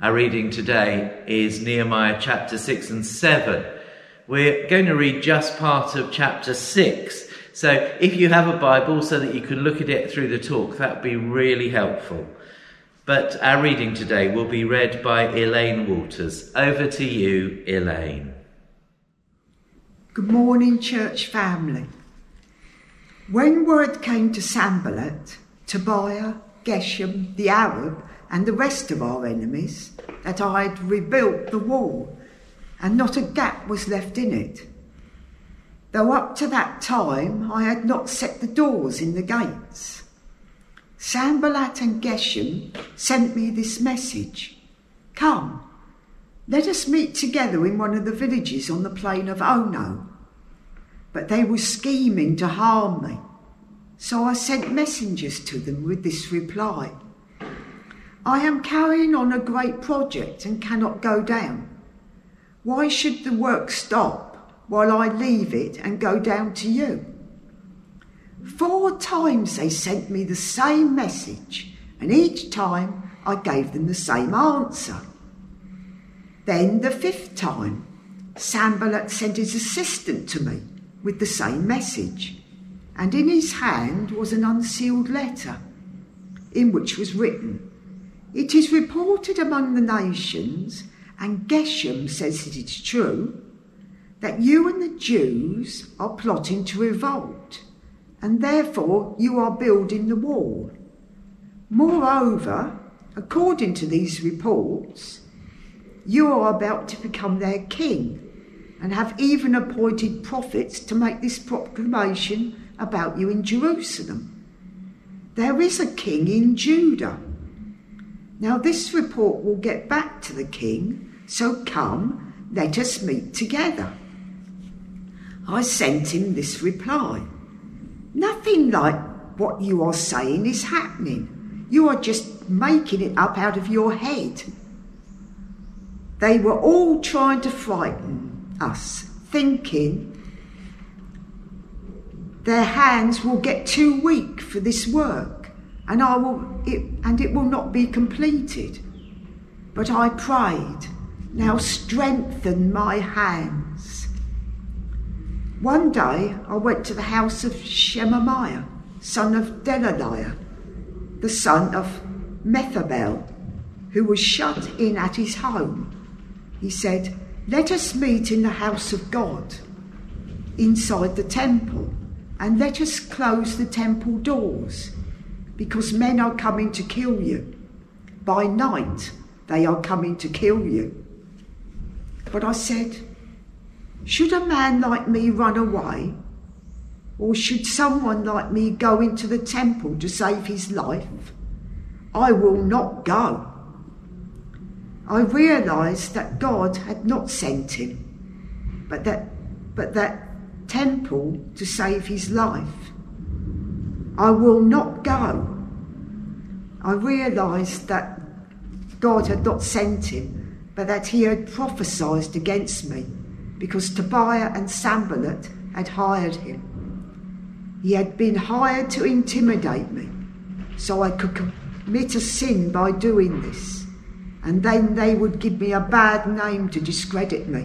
Our reading today is Nehemiah chapter 6 and 7. We're going to read just part of chapter 6. So if you have a Bible so that you can look at it through the talk, that would be really helpful. But our reading today will be read by Elaine Walters. Over to you, Elaine. Good morning, church family. When word came to Sanballat, Tobiah, Geshem, the Arab, and the rest of our enemies, that I had rebuilt the wall, and not a gap was left in it, though up to that time I had not set the doors in the gates, Sanballat and Geshem sent me this message: "Come, let us meet together in one of the villages on the plain of Ono." But they were scheming to harm me, so I sent messengers to them with this reply: "I am carrying on a great project and cannot go down. Why should the work stop while I leave it and go down to you?" 4 times they sent me the same message, and each time I gave them the same answer. Then the 5th time, Sanballat sent his assistant to me with the same message, and in his hand was an unsealed letter, in which was written, "It is reported among the nations, and Geshem says it is true, that you and the Jews are plotting to revolt, and therefore you are building the wall. Moreover, according to these reports, you are about to become their king, and have even appointed prophets to make this proclamation about you in Jerusalem. There is a king in Judah. Now this report will get back to the king, so come, let us meet together." I sent him this reply: "Nothing like what you are saying is happening. You are just making it up out of your head." They were all trying to frighten us, thinking their hands will get too weak for this work, and it will not be completed. But I prayed, "Now strengthen my hands." One day I went to the house of Shemaiah, son of Delaiah, the son of Methabel, who was shut in at his home. He said, "Let us meet in the house of God, inside the temple, and let us close the temple doors, because men are coming to kill you. By night they are coming to kill you." But I said, "Should a man like me run away? Or should someone like me go into the temple to save his life? I will not go." I realised that God had not sent him, but that temple to save his life. I will not go. I realised that God had not sent him, but that he had prophesied against me, because Tobiah and Sanballat had hired him. He had been hired to intimidate me, so I could commit a sin by doing this, and then they would give me a bad name to discredit me.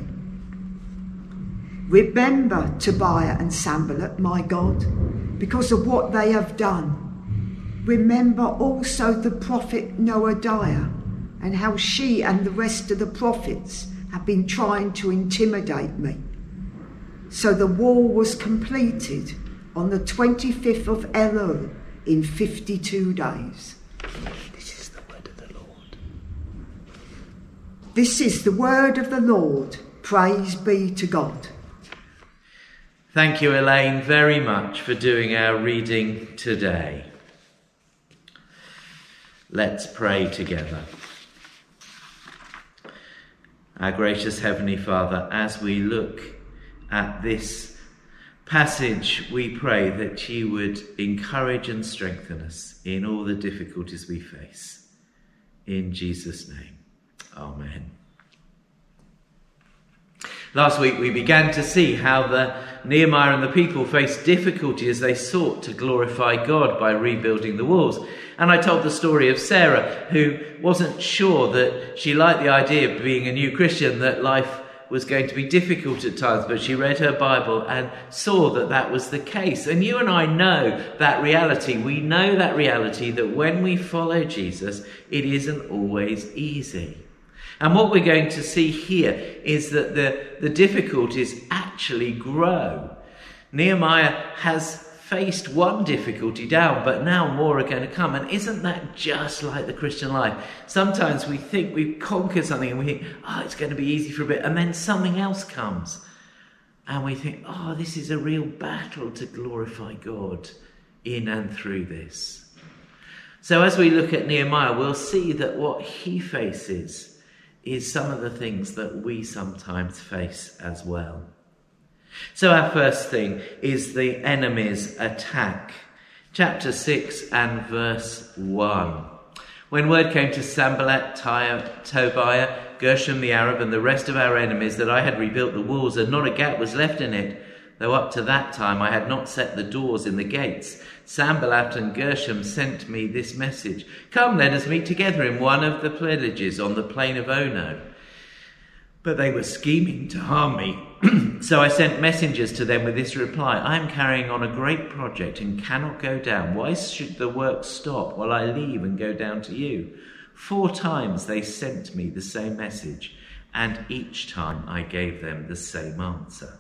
Remember Tobiah and Sanballat, my God, because of what they have done. Remember also the prophet Noadiah, and how she and the rest of the prophets have been trying to intimidate me. So the wall was completed on the 25th of Elul in 52 days. This is the word of the Lord. This is the word of the Lord. Praise be to God. Thank you, Elaine, very much for doing our reading today. Let's pray together. Our gracious Heavenly Father, as we look at this passage, we pray that you would encourage and strengthen us in all the difficulties we face. In Jesus' name, amen. Last week we began to see how Nehemiah and the people faced difficulty as they sought to glorify God by rebuilding the walls. And I told the story of Sarah, who wasn't sure that she liked the idea of being a new Christian, that life was going to be difficult at times, but she read her Bible and saw that that was the case. And you and I know that reality. We know that reality, that when we follow Jesus, it isn't always easy. And what we're going to see here is that the difficulties actually grow. Nehemiah has faced one difficulty down, but now more are going to come. And isn't that just like the Christian life? Sometimes we think we've conquered something and we think, it's going to be easy for a bit. And then something else comes. And we think, this is a real battle to glorify God in and through this. So as we look at Nehemiah, we'll see that what he faces is some of the things that we sometimes face as well. So our first thing is the enemy's attack. Chapter 6 and verse 1. When word came to Sanballat, Tobiah, Gershom the Arab, and the rest of our enemies that I had rebuilt the walls and not a gap was left in it, though up to that time I had not set the doors in the gates, Sanballat and Gershom sent me this message: "Come, let us meet together in one of the villages on the plain of Ono." But they were scheming to harm me. So I sent messengers to them with this reply: "I am carrying on a great project and cannot go down. Why should the work stop while I leave and go down to you?" 4 times they sent me the same message, and each time I gave them the same answer.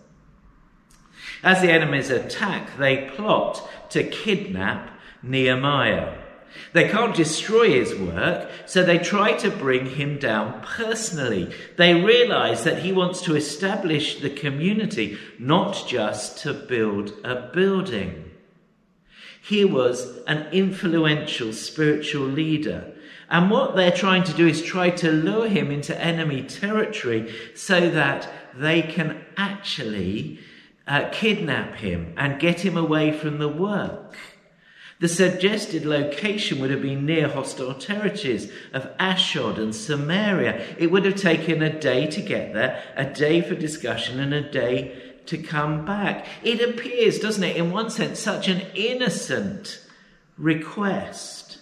As the enemies attack, they plot to kidnap Nehemiah. They can't destroy his work, so they try to bring him down personally. They realize that he wants to establish the community, not just to build a building. He was an influential spiritual leader. And what they're trying to do is try to lure him into enemy territory so that they can actually kidnap him and get him away from the work. The suggested location would have been near hostile territories of Ashdod and Samaria. It would have taken a day to get there, a day for discussion, and a day to come back. It appears, doesn't it, in one sense, such an innocent request.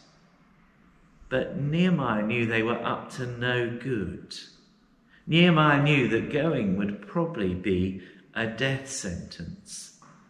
But Nehemiah knew they were up to no good. Nehemiah knew that going would probably be a death sentence.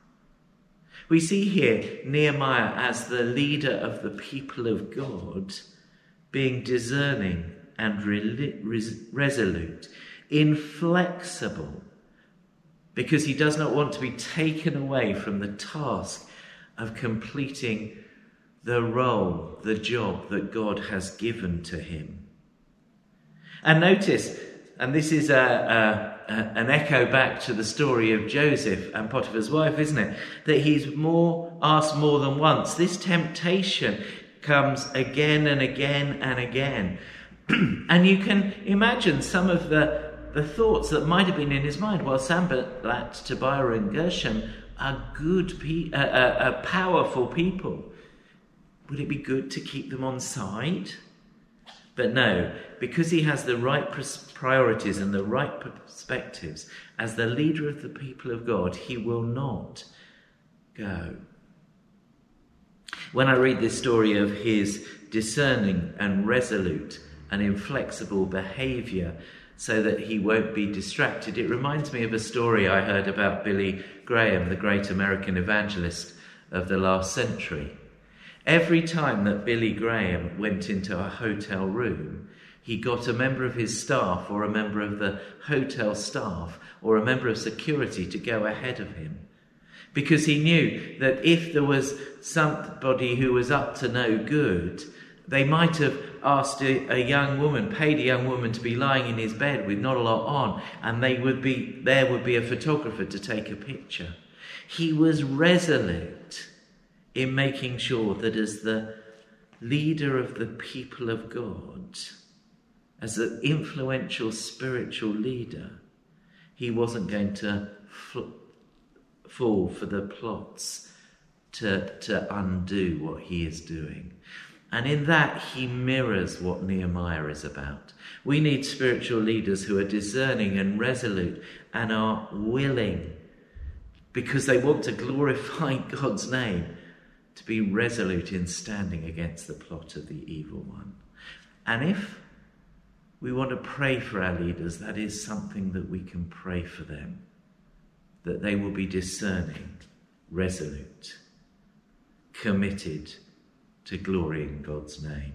We see here Nehemiah as the leader of the people of God, being discerning and resolute, inflexible, because he does not want to be taken away from the task of completing the role, the job that God has given to him. And notice, and this is an echo back to the story of Joseph and Potiphar's wife, isn't it? That he's asked more than once. This temptation comes again and again and again. And you can imagine some of the thoughts that might have been in his mind. Well, Sanballat, Tobiah and Gershom are powerful people. Would it be good to keep them on side? But no, because he has the right priorities and the right perspectives, as the leader of the people of God, he will not go. When I read this story of his discerning and resolute and inflexible behaviour so that he won't be distracted, it reminds me of a story I heard about Billy Graham, the great American evangelist of the last century. Every time that Billy Graham went into a hotel room, he got a member of his staff or a member of the hotel staff or a member of security to go ahead of him. Because he knew that if there was somebody who was up to no good, they might have asked a young woman, paid a young woman to be lying in his bed with not a lot on, and there would be a photographer to take a picture. He was resolute in making sure that as the leader of the people of God, as an influential spiritual leader, he wasn't going to fall for the plots to undo what he is doing. And in that, he mirrors what Nehemiah is about. We need spiritual leaders who are discerning and resolute and are willing, because they want to glorify God's name, to be resolute in standing against the plot of the evil one. And if we want to pray for our leaders, that is something that we can pray for them, that they will be discerning, resolute, committed to glorying God's name.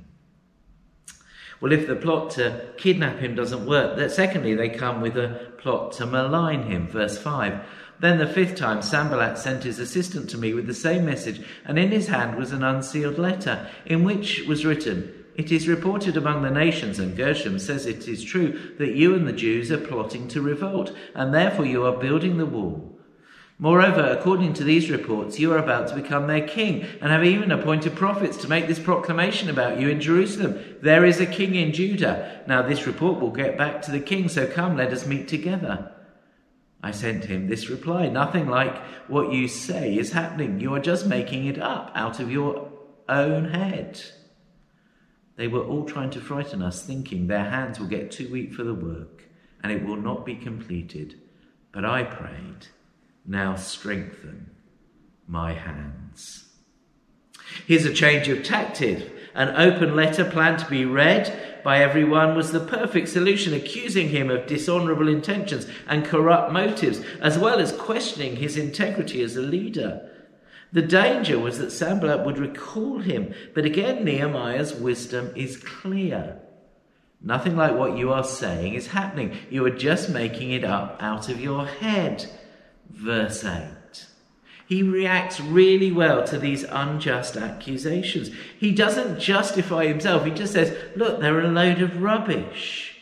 Well, if the plot to kidnap him doesn't work, secondly, they come with a plot to malign him. Verse 5. Then the 5th time, Sanballat sent his assistant to me with the same message, and in his hand was an unsealed letter, in which was written, "It is reported among the nations," and Gershom says it is true, "that you and the Jews are plotting to revolt, and therefore you are building the wall. Moreover, according to these reports, you are about to become their king, and have even appointed prophets to make this proclamation about you in Jerusalem. There is a king in Judah. Now this report will get back to the king, so come, let us meet together." I sent him this reply: "Nothing like what you say is happening. You are just making it up out of your own head." They were all trying to frighten us, thinking their hands will get too weak for the work, and it will not be completed. But I prayed, "Now strengthen my hands." Here's a change of tactic. An open letter planned to be read by everyone was the perfect solution, accusing him of dishonourable intentions and corrupt motives, as well as questioning his integrity as a leader. The danger was that Sanballat would recall him, but again Nehemiah's wisdom is clear. Nothing like what you are saying is happening. You are just making it up out of your head. Verse 8. He reacts really well to these unjust accusations. He doesn't justify himself. He just says, look, they're a load of rubbish.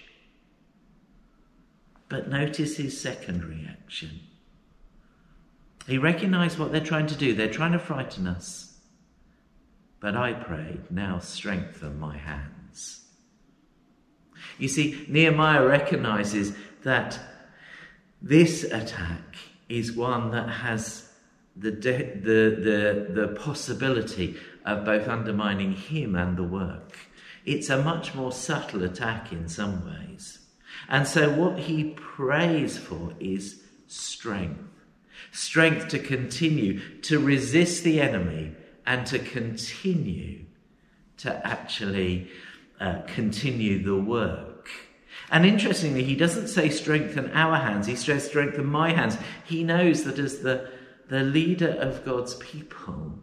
But notice his second reaction. He recognised what they're trying to do. They're trying to frighten us. But I prayed, "Now strengthen my hands." You see, Nehemiah recognises that this attack is one that has the possibility of both undermining him and the work. It's a much more subtle attack in some ways. And so what he prays for is strength. Strength to continue to resist the enemy and to continue to actually continue the work. And interestingly, he doesn't say strengthen our hands, he says strengthen my hands. He knows that as the leader of God's people,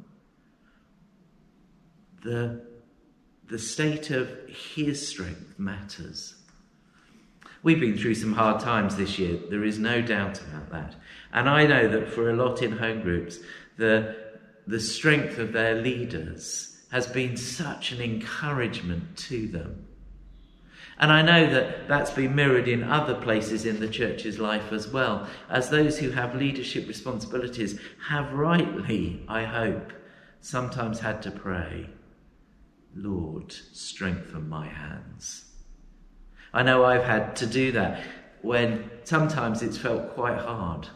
the state of his strength matters. We've been through some hard times this year, there is no doubt about that. And I know that for a lot in home groups, the strength of their leaders has been such an encouragement to them. And I know that that's been mirrored in other places in the church's life as well, as those who have leadership responsibilities have rightly, I hope, sometimes had to pray, "Lord, strengthen my hands." I know I've had to do that when sometimes it's felt quite hard.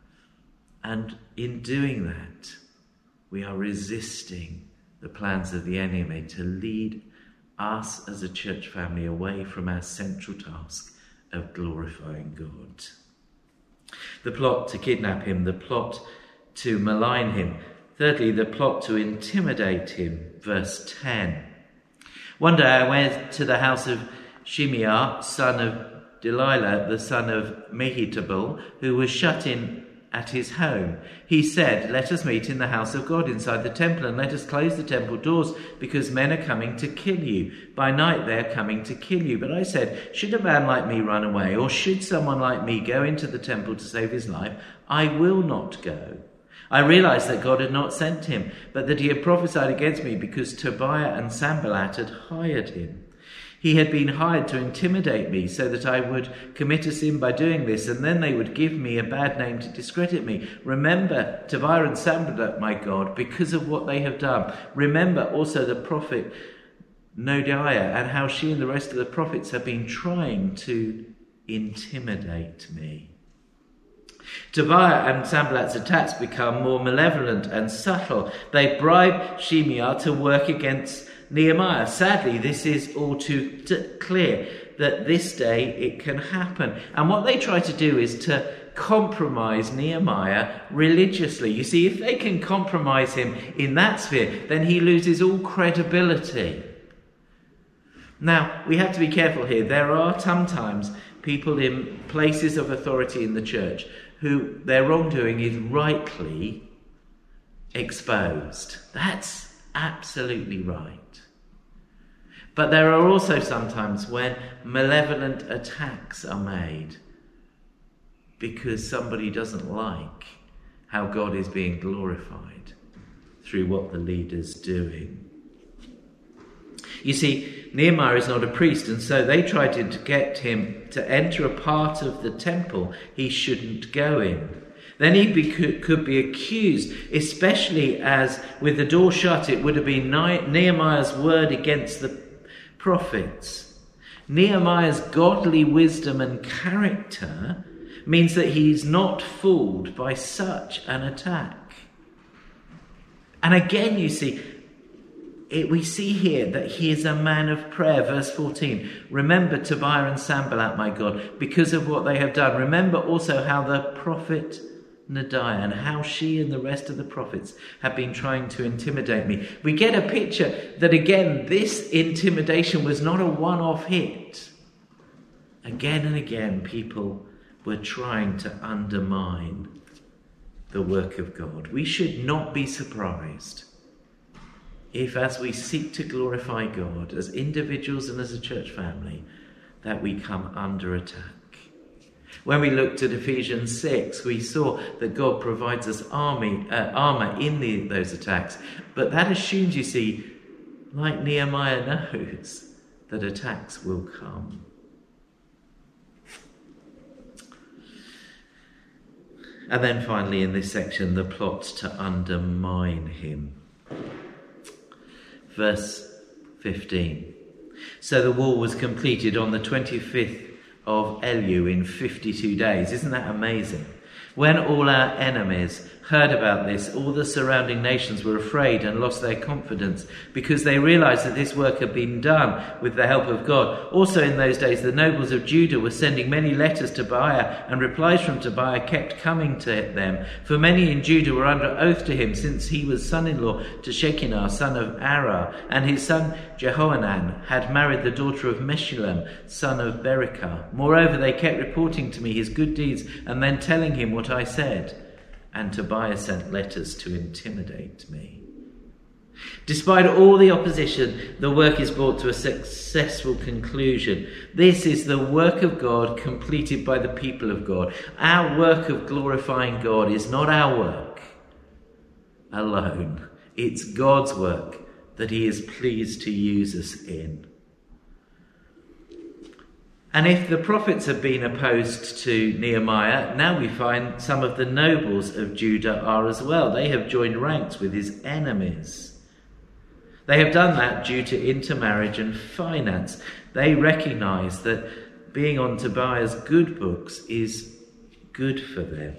And in doing that, we are resisting the plans of the enemy to lead us as a church family away from our central task of glorifying God. The plot to kidnap him, the plot to malign him. Thirdly, the plot to intimidate him. Verse 10. One day I went to the house of Shimei, son of Delilah, the son of Mehetabel, who was shut in at his home. He said, "Let us meet in the house of God inside the temple, and let us close the temple doors, because men are coming to kill you. By night they are coming to kill you." But I said, "Should a man like me run away, or should someone like me go into the temple to save his life? I will not go." I realized that God had not sent him, but that he had prophesied against me because Tobiah and Sanballat had hired him. He had been hired to intimidate me so that I would commit a sin by doing this, and then they would give me a bad name to discredit me. Remember Tobiah and Sanballat, my God, because of what they have done. Remember also the prophet Noadiah, and how she and the rest of the prophets have been trying to intimidate me. Tobiah and Sanballat's attacks become more malevolent and subtle. They bribe Shimei to work against Nehemiah. Sadly, this is all too clear that this day it can happen. And what they try to do is to compromise Nehemiah religiously. You see, if they can compromise him in that sphere, then he loses all credibility. Now, we have to be careful here. There are sometimes people in places of authority in the church who their wrongdoing is rightly exposed. That's absolutely right. But there are also sometimes when malevolent attacks are made because somebody doesn't like how God is being glorified through what the leader's doing. You see, Nehemiah is not a priest, and so they tried to get him to enter a part of the temple he shouldn't go in. Then he could be accused, especially as with the door shut, it would have been Nehemiah's word against the prophets. Nehemiah's godly wisdom and character means that he's not fooled by such an attack. And again, you see, we see here that he is a man of prayer. Verse 14, remember Tobiah and Sanballat, my God, because of what they have done. Remember also how the prophet Noadiah and how she and the rest of the prophets have been trying to intimidate me. We get a picture that, again, this intimidation was not a one-off hit. Again and again, people were trying to undermine the work of God. We should not be surprised if, as we seek to glorify God as individuals and as a church family, that we come under attack. When we looked at Ephesians 6, we saw that God provides us armour in those attacks. But that assumes, you see, like Nehemiah knows, that attacks will come. And then finally in this section, the plot to undermine him. Verse 15. So the wall was completed on the 25th of Elul in 52 days. Isn't that amazing? When all our enemies heard about this, all the surrounding nations were afraid and lost their confidence because they realized that this work had been done with the help of God. Also in those days, the nobles of Judah were sending many letters to Tobiah, and replies from Tobiah kept coming to them. For many in Judah were under oath to him, since he was son-in-law to Shekinah, son of Arah, and his son Jehohanan had married the daughter of Meshullam, son of Berekah. Moreover, they kept reporting to me his good deeds and then telling him what I said. And Tobiah sent letters to intimidate me. Despite all the opposition, the work is brought to a successful conclusion. This is the work of God completed by the people of God. Our work of glorifying God is not our work alone. It's God's work that he is pleased to use us in. And if the prophets have been opposed to Nehemiah, now we find some of the nobles of Judah are as well. They have joined ranks with his enemies. They have done that due to intermarriage and finance. They recognize that being on Tobiah's good books is good for them.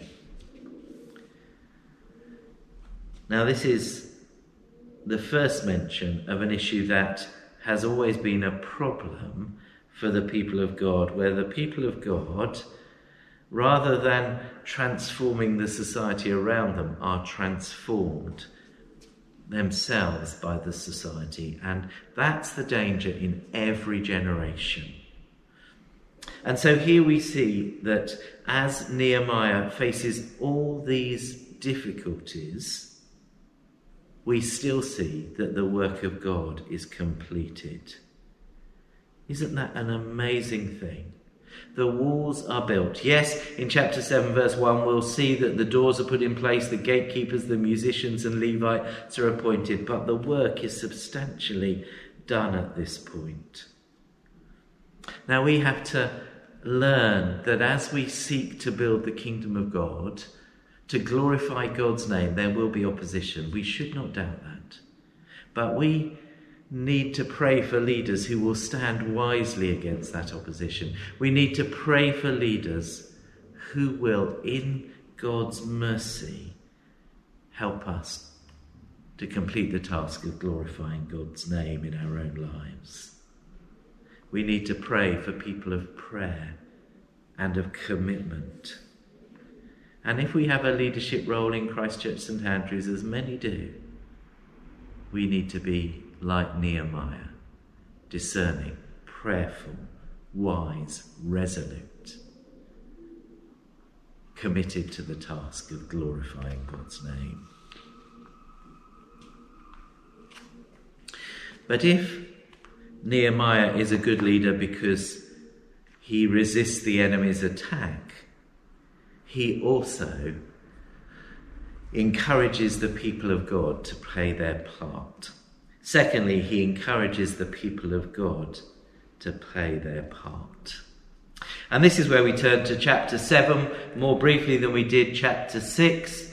Now, this is the first mention of an issue that has always been a problem for the people of God, where the people of God, rather than transforming the society around them, are transformed themselves by the society. And that's the danger in every generation. And so here we see that as Nehemiah faces all these difficulties, we still see that the work of God is completed. Isn't that an amazing thing? The walls are built. Yes, in chapter 7, verse 1, we'll see that the doors are put in place, the gatekeepers, the musicians and Levites are appointed, but the work is substantially done at this point. Now we have to learn that as we seek to build the kingdom of God, to glorify God's name, there will be opposition. We should not doubt that. But we need to pray for leaders who will stand wisely against that opposition. We need to pray for leaders who will, in God's mercy, help us to complete the task of glorifying God's name in our own lives. We need to pray for people of prayer and of commitment. And if we have a leadership role in Christchurch St Andrews, as many do, we need to be like Nehemiah, discerning, prayerful, wise, resolute, committed to the task of glorifying God's name. But if Nehemiah is a good leader because he resists the enemy's attack, he also encourages the people of God to play their part. Secondly, he encourages the people of God to play their part. And this is where we turn to chapter 7 more briefly than we did chapter 6.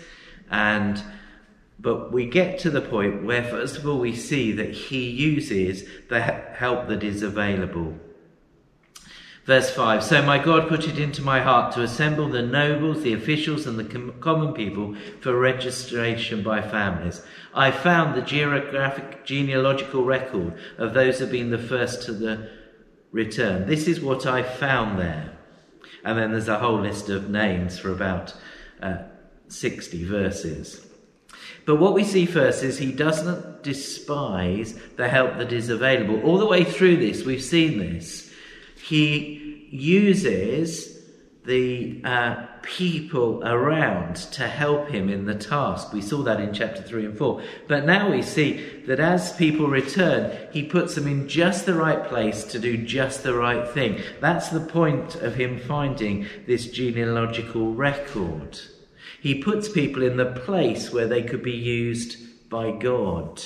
But we get to the point where, first of all, we see that he uses the help that is available. Verse 5, "So my God put it into my heart to assemble the nobles, the officials and the common people for registration by families. I found the genealogical record of those who have been the first to the return. This is what I found there." And then there's a whole list of names for about 60 verses. But what we see first is he doesn't despise the help that is available. All the way through this, we've seen this. He uses the people around to help him in the task. We saw that in chapter 3 and 4. But now we see that as people return, he puts them in just the right place to do just the right thing. That's the point of him finding this genealogical record. He puts people in the place where they could be used by God.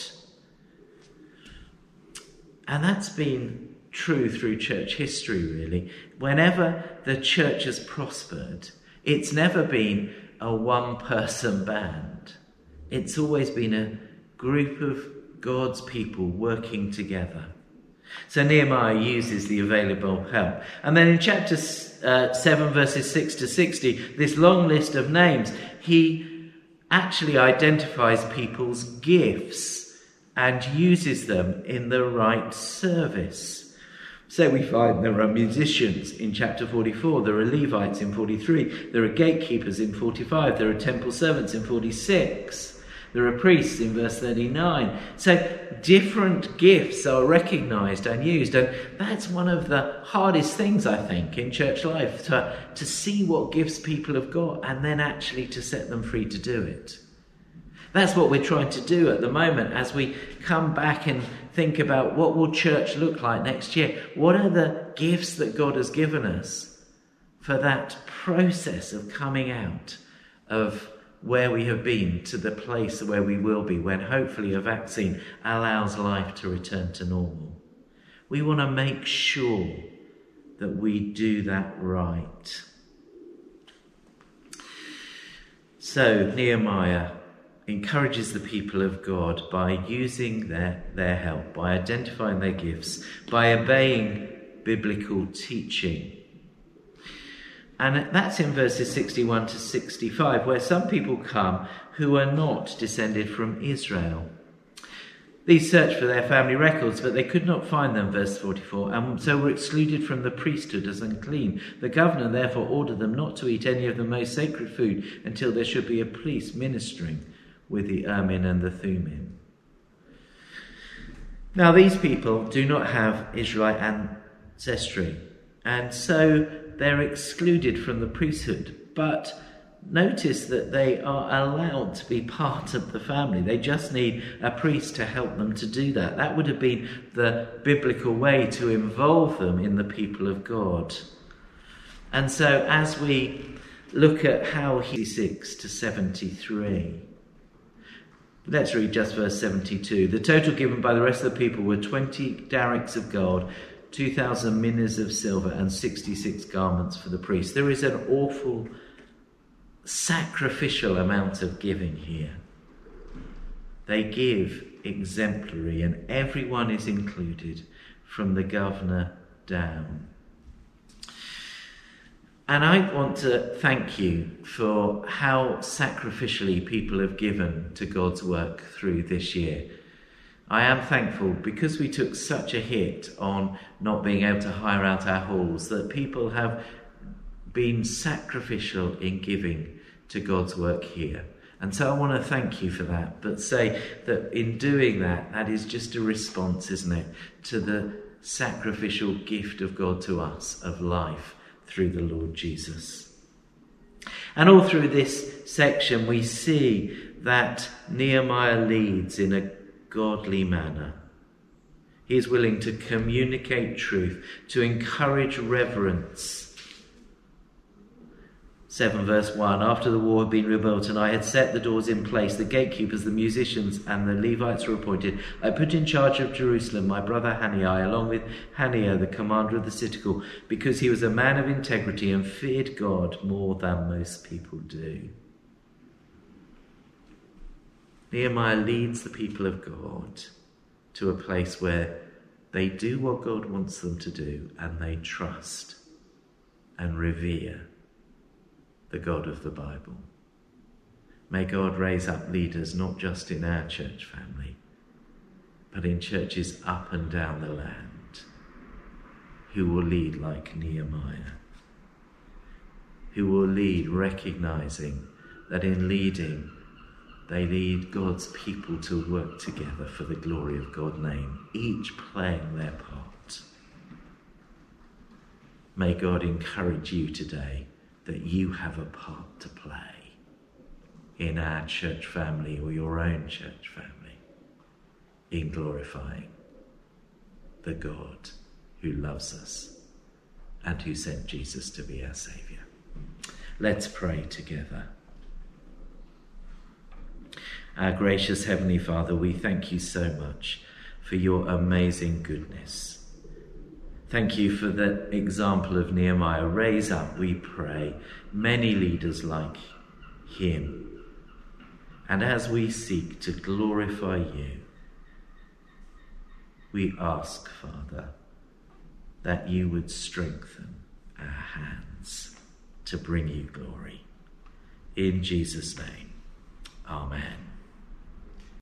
And that's been true through church history, really. Whenever the church has prospered, it's never been a one-person band. It's always been a group of God's people working together. So Nehemiah uses the available help. And then in chapter 7, verses 6 to 60, this long list of names, he actually identifies people's gifts and uses them in the right service. So we find there are musicians in chapter 44, there are Levites in 43, there are gatekeepers in 45, there are temple servants in 46. There are priests in verse 39. So different gifts are recognised and used. And that's one of the hardest things, I think, in church life, to see what gifts people have got and then actually to set them free to do it. That's what we're trying to do at the moment as we come back and think about what will church look like next year. What are the gifts that God has given us for that process of coming out of where we have been to the place where we will be when hopefully a vaccine allows life to return to normal. We want to make sure that we do that right. So Nehemiah encourages the people of God by using their help, by identifying their gifts, by obeying biblical teaching. And that's in verses 61 to 65, where some people come who are not descended from Israel. These searched for their family records, but they could not find them, verse 44, and so were excluded from the priesthood as unclean. The governor therefore ordered them not to eat any of the most sacred food until there should be a priest ministering with the Urim and the Thummim. Now these people do not have Israelite ancestry, and so they're excluded from the priesthood. But notice that they are allowed to be part of the family. They just need a priest to help them to do that. That would have been the biblical way to involve them in the people of God. And so as we look at how 6 to 73, let's read just verse 72. The total given by the rest of the people were 20 darricks of gold, 2,000 minas of silver, and 66 garments for the priests. There is an awful sacrificial amount of giving here. They give exemplary, and everyone is included from the governor down. And I want to thank you for how sacrificially people have given to God's work through this year. I am thankful because we took such a hit on not being able to hire out our halls that people have been sacrificial in giving to God's work here. And so I want to thank you for that, but say that in doing that, that is just a response, isn't it, to the sacrificial gift of God to us of life through the Lord Jesus. And all through this section we see that Nehemiah leads in a godly manner. He is willing to communicate truth, to encourage reverence. 7 verse 1, after the wall had been rebuilt and I had set the doors in place, the gatekeepers, the musicians and the Levites were appointed, I put in charge of Jerusalem my brother Hanani, along with Hananiah, the commander of the citadel, because he was a man of integrity and feared God more than most people do. Nehemiah leads the people of God to a place where they do what God wants them to do and they trust and revere the God of the Bible. May God raise up leaders not just in our church family, but in churches up and down the land, who will lead like Nehemiah, who will lead recognizing that in leading, they lead God's people to work together for the glory of God's name, each playing their part. May God encourage you today that you have a part to play in our church family or your own church family in glorifying the God who loves us and who sent Jesus to be our Saviour. Let's pray together. Our gracious Heavenly Father, we thank you so much for your amazing goodness. Thank you for the example of Nehemiah. Raise up, we pray, many leaders like him. And as we seek to glorify you, we ask, Father, that you would strengthen our hands to bring you glory. In Jesus' name.